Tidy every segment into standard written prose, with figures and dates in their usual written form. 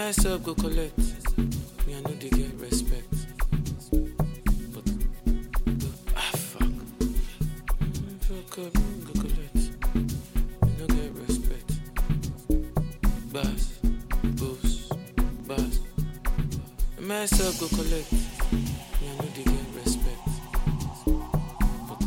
myself go collect. Me, I know they get respect. But, fuck. Fuck up, go collect. Me no get respect. Bass, boost, bass. Me, myself go collect. Me, I know they get respect. But,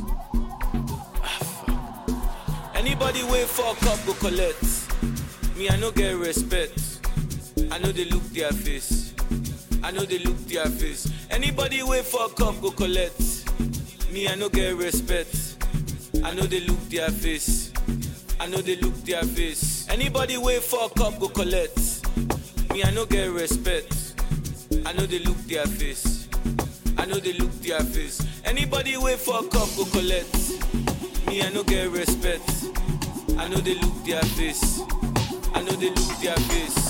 fuck. Anybody wait fuck up go collect. Me, I no get respect. I know they look their face. I know they look their face. Anybody wait for a cup go collect. Me, I no get respect. I know they look their face. I know they look their face. Anybody wait for a cup go collect. Me, I no get respect. I know they look their face. I know they look their face. Anybody wait for a cup go collect. Me, I no get respect. I know they look their face. I know they look their face.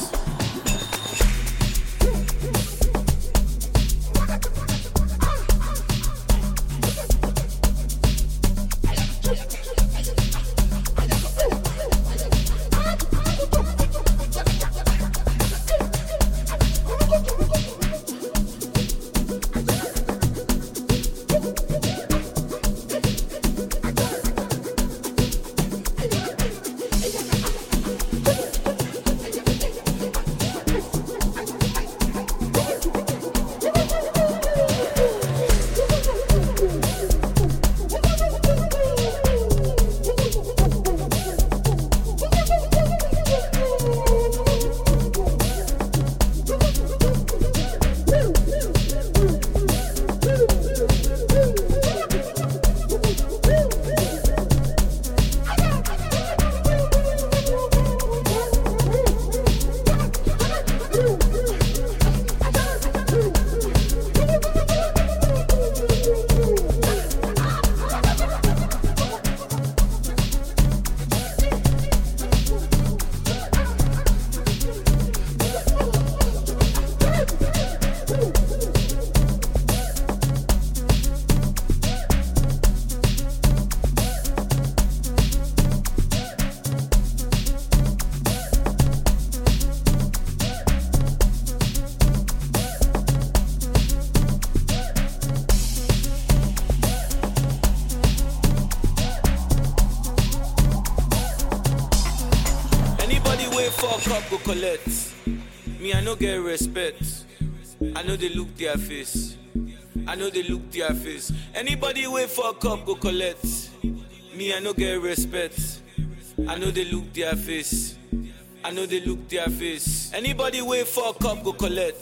Fuck up, go collect. Me, I no get respect. I know they look their face. I know they look their face. Anybody wait fuck up, go collect. Me, I no get respect. I know they look their face. I know they look their face. Anybody wait fuck up, go collect.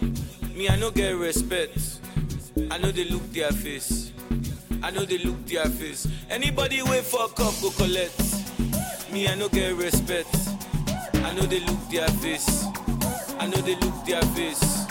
Me, I no get respect. I know they look their face. I know they look their face. Anybody wait fuck up, go collect. Me, I no get respect. I know they look their face. I know they look their face.